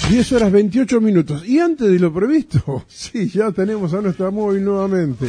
10 horas 28 minutos. Y antes de lo previsto, sí, ya tenemos a nuestra móvil nuevamente.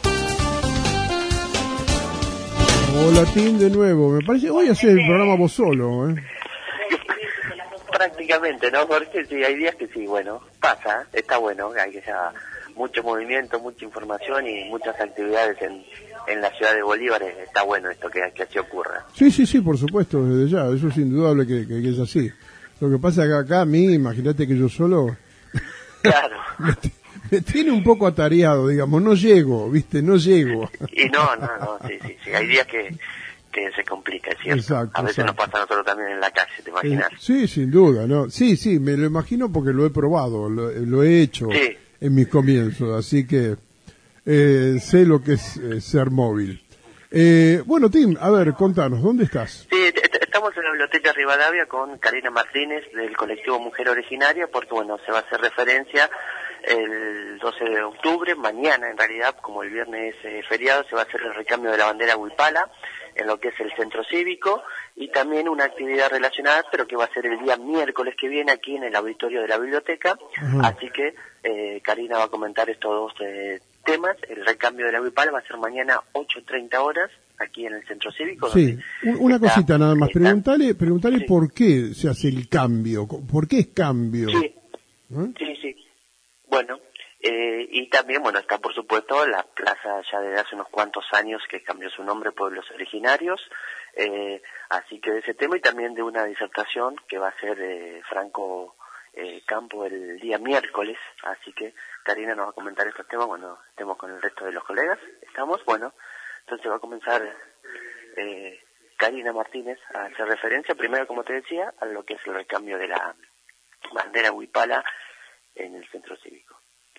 Hola, Tim, de nuevo. Me parece, hoy haces el programa vos solo, ¿eh? Prácticamente, ¿no? Porque sí, hay días que sí, bueno, pasa, está bueno, hay que ya mucho movimiento, mucha información y muchas actividades en la ciudad de Bolívar. Está bueno esto que así ocurra. Sí, por supuesto, desde ya, eso es indudable que es así. Lo que pasa es que acá a mí, imagínate que yo solo... Claro. me tiene un poco atareado, digamos, no llego, ¿viste? No llego. Y no, sí, hay días que se complica, es cierto. Exacto, a veces nos pasa a nosotros también en la calle, ¿te imaginas? Sí, sin duda, ¿no? Sí, me lo imagino porque lo he probado, lo he hecho en mis comienzos, así que sé lo que es ser móvil. Bueno, Tim, a ver, contanos, ¿dónde estás? Sí, estamos en la Biblioteca Rivadavia con Karina Martínez del colectivo Mujer Originaria, porque bueno, se va a hacer referencia el 12 de octubre, mañana en realidad, como el viernes es feriado, se va a hacer el recambio de la bandera huipala en lo que es el centro cívico y también una actividad relacionada, pero que va a ser el día miércoles que viene aquí en el auditorio de la biblioteca. Ajá. Así que Karina va a comentar estos dos temas. El recambio de la huipala va a ser mañana 8:30 horas aquí en el centro cívico. Sí, una cosita nada más, preguntale sí. ¿Por qué se hace el cambio? ¿Por qué es cambio? Sí, sí. Bueno, y también, bueno, está por supuesto la plaza ya desde hace unos cuantos años que cambió su nombre, Pueblos Originarios, así que de ese tema y también de una disertación que va a ser Franco Campo el día miércoles, así que Karina nos va a comentar estos temas cuando estemos con el resto de los colegas. ¿Estamos? Bueno, entonces va a comenzar Karina Martínez a hacer referencia, primero, como te decía, a lo que es el recambio de la bandera huipala en el centro cívico.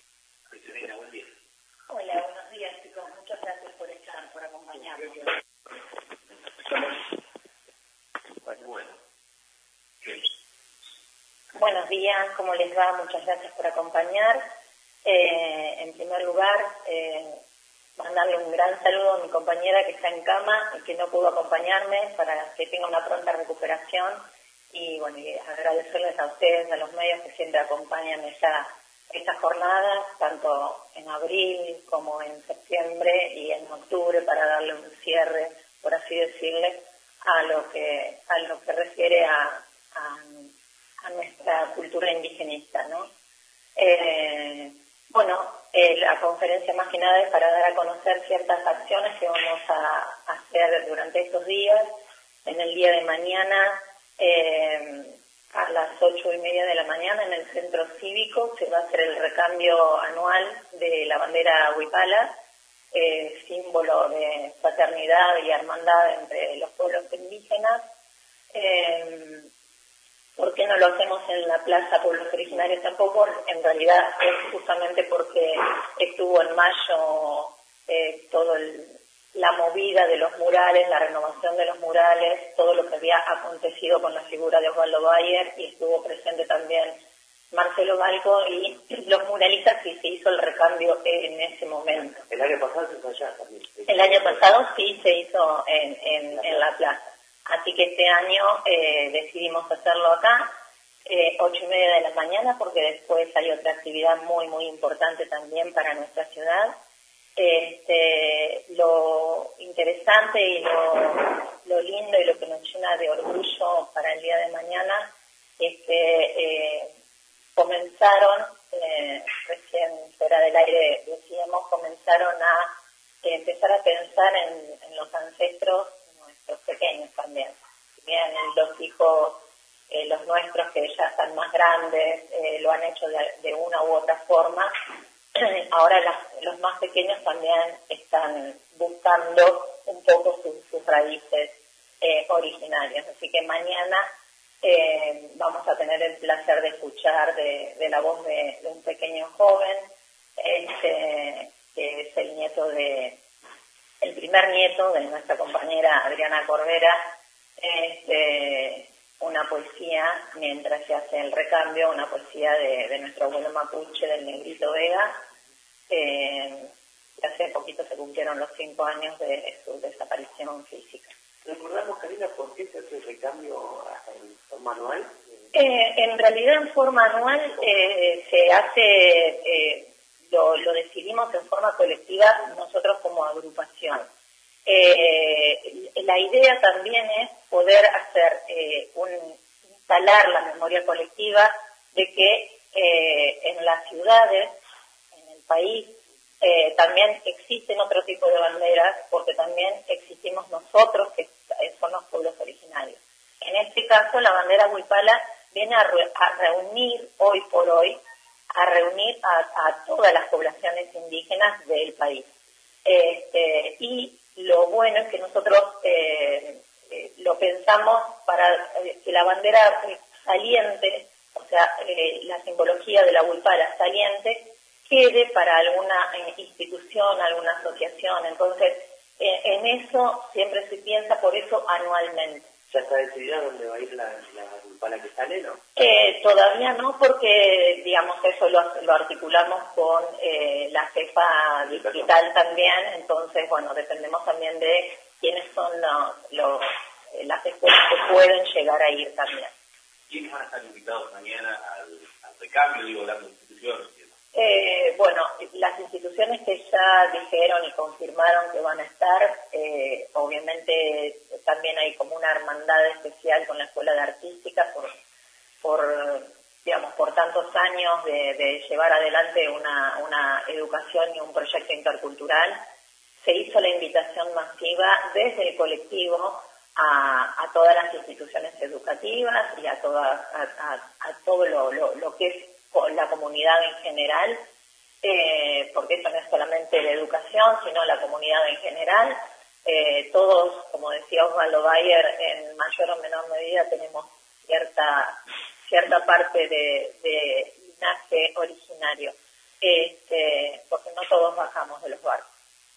Hola, buenos días, chicos. Muchas gracias por acompañarnos. Bueno. Buenos días, ¿cómo les va? Muchas gracias por acompañar. En primer lugar, mandarle un gran saludo a mi compañera que está en cama y que no pudo acompañarme para que tenga una pronta recuperación. Y bueno, y agradecerles a ustedes, a los medios que siempre acompañan esta jornada, tanto en abril como en septiembre y en octubre, para darle un cierre, por así decirle, a lo que refiere a nuestra cultura indigenista, ¿no? La conferencia más que nada es para dar a conocer ciertas acciones que vamos a hacer durante estos días. En el día de mañana, a las 8:30 de la mañana, en el centro cívico se va a hacer el recambio anual de la bandera huipala, símbolo de fraternidad y hermandad entre los pueblos indígenas. ¿Por qué no lo hacemos en la Plaza Pueblos Originarios tampoco? En realidad es justamente porque estuvo en mayo la movida de los murales, la renovación de los murales, todo lo que había acontecido con la figura de Osvaldo Bayer, y estuvo presente también Marcelo Balco y los muralistas, y se hizo el recambio en ese momento. El año pasado se hizo allá también. El año pasado sí se hizo en la plaza. Así que este año decidimos hacerlo acá, 8:30 de la mañana, porque después hay otra actividad muy, muy importante también para nuestra ciudad. Lo interesante y lo lindo y lo que nos llena de orgullo para el día de mañana es que comenzaron, recién fuera del aire decíamos, comenzaron a empezar a pensar en los ancestros, nuestros pequeños también. Bien, los hijos, los nuestros que ya están más grandes, lo han hecho de una u otra forma. Ahora los más pequeños también están buscando un poco sus raíces originarias. Así que mañana vamos a tener el placer de escuchar de la voz de un pequeño joven, que es el primer nieto de nuestra compañera Adriana Corbera, una poesía, mientras se hace el recambio, una poesía de nuestro abuelo mapuche, del Negrito Vega. Hace poquito se cumplieron los 5 años de su desaparición física. Recordamos, Karina, por qué se hace el recambio en forma anual. En realidad, en forma anual se hace, lo decidimos en forma colectiva nosotros como agrupación. La idea también es poder hacer instalar la memoria colectiva de que en las ciudades, en el país, también existen otro tipo de banderas, porque también existimos nosotros, que son los pueblos originarios. En este caso, la bandera huipala viene a reunir, hoy por hoy, a todas las poblaciones indígenas del país. Y lo bueno es que nosotros lo pensamos para que la bandera saliente, o sea, la simbología de la huipala saliente, quede para alguna institución, alguna asociación. Entonces, en eso siempre se piensa, por eso anualmente. ¿Ya está decidida dónde va a ir la huipala que sale, no? Todavía no, porque, digamos, eso lo articulamos con la jefa digital también. Entonces, bueno, dependemos también de quiénes son las escuelas que pueden llegar a ir también. ¿Quiénes van a estar invitados mañana al recambio, digo, las instituciones? Bueno, las instituciones que ya dijeron y confirmaron que van a estar, obviamente también hay como una hermandad especial con la Escuela de Artística por tantos años de llevar adelante una educación y un proyecto intercultural. Se hizo la invitación masiva desde el colectivo a todas las instituciones educativas y a todo lo que es la comunidad en general, porque eso no es solamente la educación, sino la comunidad en general. Todos, como decía Osvaldo Bayer, en mayor o menor medida tenemos cierta parte de linaje originario, porque no todos bajamos de los barcos.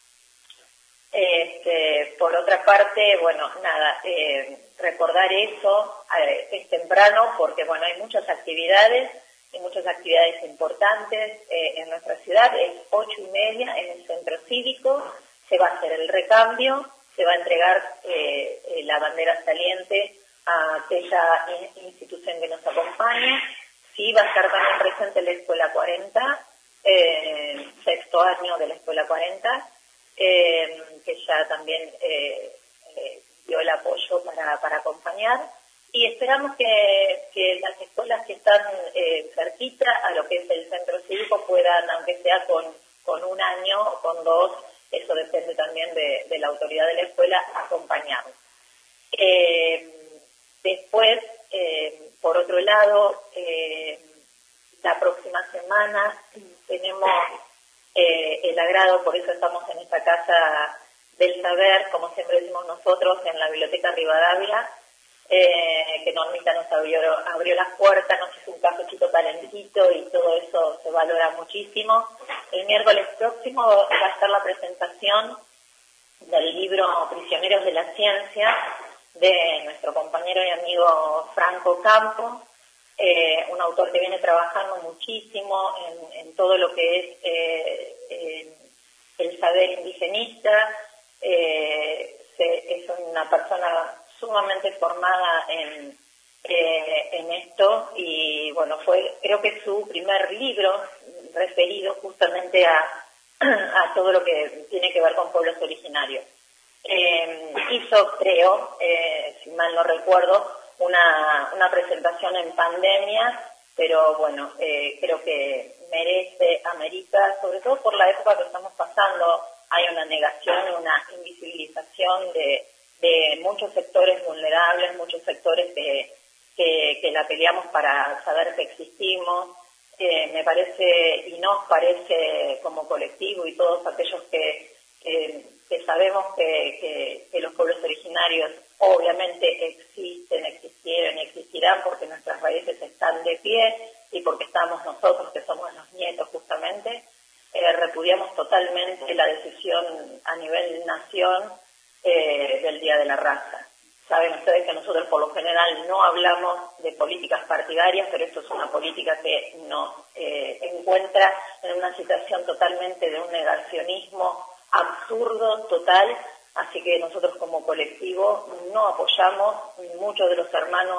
Por otra parte, bueno, nada, recordar eso es temprano, porque bueno, hay muchas actividades importantes en nuestra ciudad. Es 8:30 en el centro cívico, se va a hacer el recambio, se va a entregar la bandera saliente a aquella institución que nos acompaña. Sí, va a estar también presente la Escuela 40, sexto año de la Escuela 40, que ya también dio el apoyo para acompañar. Y esperamos que las escuelas que están cerquita a lo que es el centro cívico puedan, aunque sea con un año o con 2, eso depende también de la autoridad de la escuela, acompañarnos. Después, por otro lado, la próxima semana tenemos el agrado, por eso estamos en esta Casa del Saber, como siempre decimos nosotros, en la Biblioteca Rivadavia, que Normita nos abrió las puertas, nos hizo un cafecito calentito y todo eso se valora muchísimo. El miércoles próximo va a estar la presentación del libro Prisioneros de la Ciencia de nuestro compañero y amigo Franco Campo, un autor que viene trabajando muchísimo en todo lo que es el saber indigenista. Es una persona sumamente formada en esto, y bueno, creo que su primer libro referido justamente a todo lo que tiene que ver con pueblos originarios. Hizo, creo, si mal no recuerdo, una presentación en pandemia, pero bueno, creo que amerita, sobre todo por la época que estamos pasando. Hay una negación, una invisibilización de muchos sectores vulnerables, muchos sectores que la peleamos para saber que existimos. Me parece, y nos parece como colectivo y todos aquellos que sabemos que los pueblos originarios obviamente existen, existieron y existirán, porque nuestras raíces están de pie y porque estamos nosotros, que somos los nietos justamente. Repudiamos totalmente la decisión a nivel nación del Día de la Raza. Saben ustedes que nosotros por lo general no hablamos de políticas partidarias, pero esto es una política que nos encuentra en una situación totalmente de un negacionismo absurdo, total. Así que nosotros como colectivo no apoyamos. Muchos de los hermanos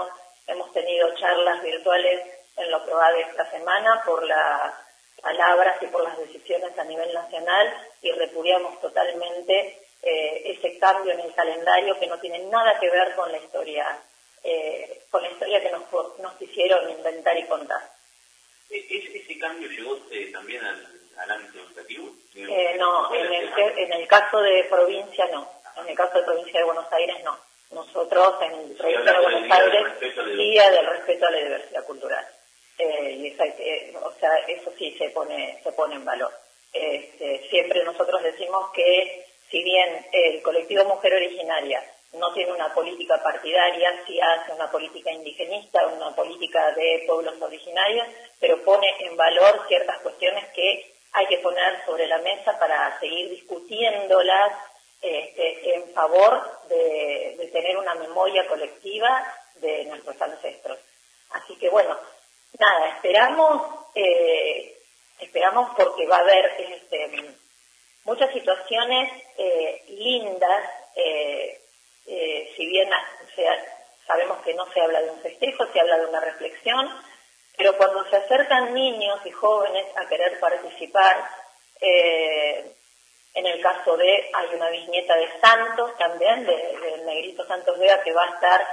hemos tenido charlas virtuales en lo PROADE esta semana por las palabras y por las decisiones a nivel nacional, y repudiamos totalmente ese cambio en el calendario que no tiene nada que ver con la historia que nos quisieron inventar y contar. ¿Ese cambio llegó también al ámbito educativo? No, en el caso de provincia no. En el caso de provincia de Buenos Aires no. Nosotros en provincia de Buenos Aires, Día del Respeto a la Diversidad Cultural. O sea, eso sí se pone en valor. Siempre nosotros decimos que si bien el colectivo Mujer Originaria no tiene una política partidaria, sí hace una política indigenista, una política de pueblos originarios, pero pone en valor ciertas cuestiones que hay que poner sobre la mesa para seguir discutiéndolas en favor de tener una memoria colectiva de nuestros ancestros. Así que bueno, nada, esperamos porque va a haber muchas situaciones lindas, si bien sabemos que no se habla de un festejo, se habla de una reflexión, pero cuando se acercan niños y jóvenes a querer participar, en el caso hay una bisnieta de Santos también, del Negrito Santos Vega, que va a estar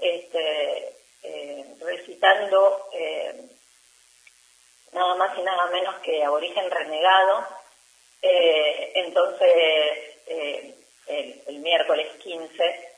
recitando nada más y nada menos que Aborigen Renegado. Entonces, el miércoles 15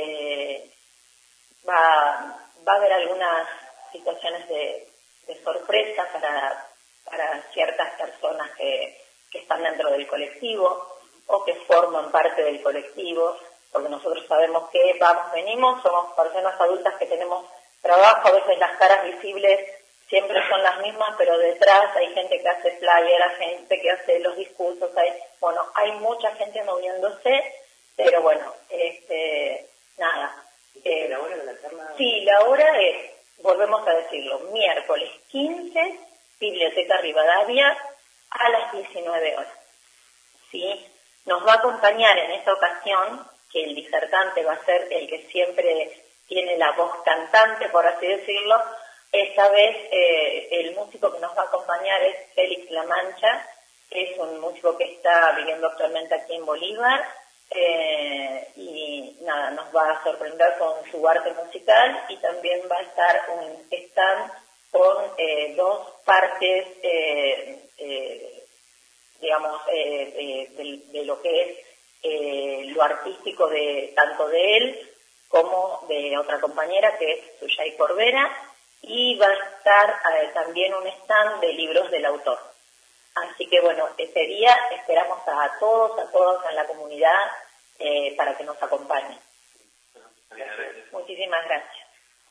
va a haber algunas situaciones de sorpresa para ciertas personas que están dentro del colectivo o que forman parte del colectivo, porque nosotros sabemos que venimos, somos personas adultas que tenemos trabajo, a veces las caras visibles siempre son las mismas, pero detrás hay gente que hace flyer, hay gente que hace los discursos, hay mucha gente moviéndose, pero bueno, nada. ¿La hora de la charla? Sí, la hora es, volvemos a decirlo, miércoles 15, Biblioteca Rivadavia, a las 19 horas. ¿Sí? Nos va a acompañar en esta ocasión, que el disertante va a ser el que siempre tiene la voz cantante, por así decirlo. Esta vez el músico que nos va a acompañar es Félix La Mancha, que es un músico que está viviendo actualmente aquí en Bolívar, y nada, nos va a sorprender con su arte musical, y también va a estar un stand con dos partes, digamos, de lo que es lo artístico tanto de él como de otra compañera que es Suyay Corbera, y va a estar también un stand de libros del autor. Así que bueno, ese día esperamos a todos en la comunidad para que nos acompañen. Muchísimas gracias.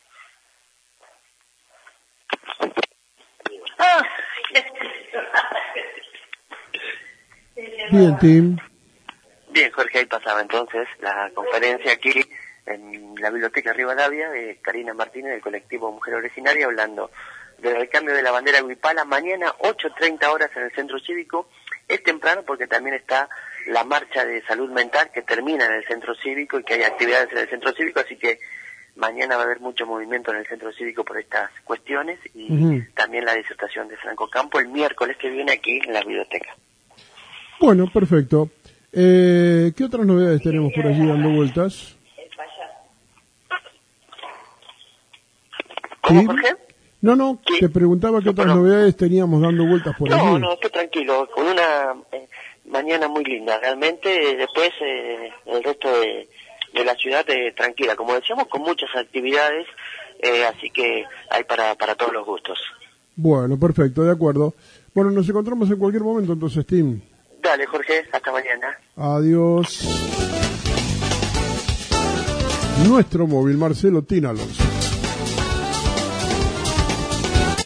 Bien, Tim. Bien, Jorge, ahí pasaba entonces la conferencia aquí en la Biblioteca Rivadavia de Karina Martínez del colectivo Mujer Originaria, hablando del recambio de la bandera huipala. Mañana 8:30 horas en el Centro Cívico. Es temprano porque también está la marcha de salud mental que termina en el Centro Cívico y que hay actividades en el Centro Cívico, así que mañana va a haber mucho movimiento en el Centro Cívico por estas cuestiones, y también la disertación de Franco Campo el miércoles que viene aquí en la biblioteca. Bueno, perfecto. ¿Qué otras novedades tenemos por allí dando vueltas? ¿Cómo, Jorge? No, ¿sí? Te preguntaba qué otras novedades teníamos dando vueltas por allí. No, estoy tranquilo, con una mañana muy linda, realmente. Después el resto de la ciudad tranquila, como decíamos, con muchas actividades, así que hay para todos los gustos. Bueno, perfecto, de acuerdo. Bueno, nos encontramos en cualquier momento entonces, Tim. Dale, Jorge, hasta mañana. Adiós. Nuestro móvil, Marcelo Tinalons.